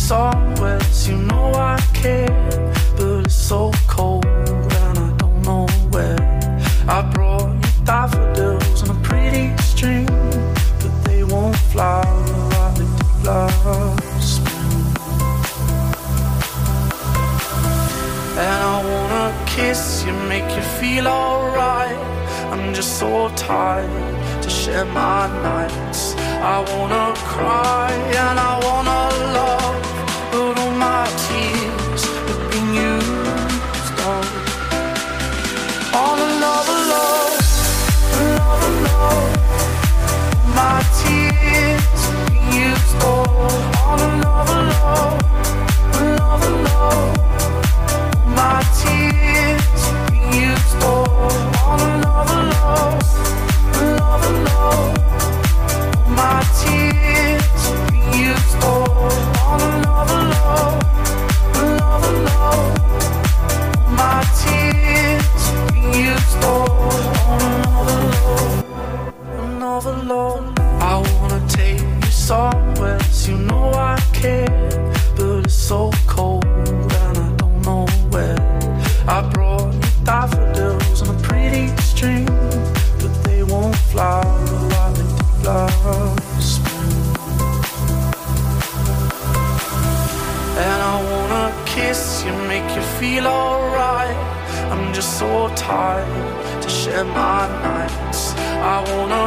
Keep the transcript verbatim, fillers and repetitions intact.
somewhere, so you know I care. But it's so cold and I don't know where. I brought you daffodils on a pretty string, but they won't fly like they did last spring. And I wanna kiss you, make you feel alright. I'm just so tired to share my nights. I wanna cry and I wanna love, but all my tears have been used up. On another love, another love. My tears have been used up. On another love, another love. My tears have been used up. On another love, another love. My tears have been used up. On another love, another love. My tears have been used up. On another love, another love. I wanna take you somewhere, so you know I care. But it's so cold and I don't know where. I brought you daffodils on a pretty string, but they won't fly like they did last spring. And I wanna kiss you, make you feel alright. I'm just so tired to share my nights. I wanna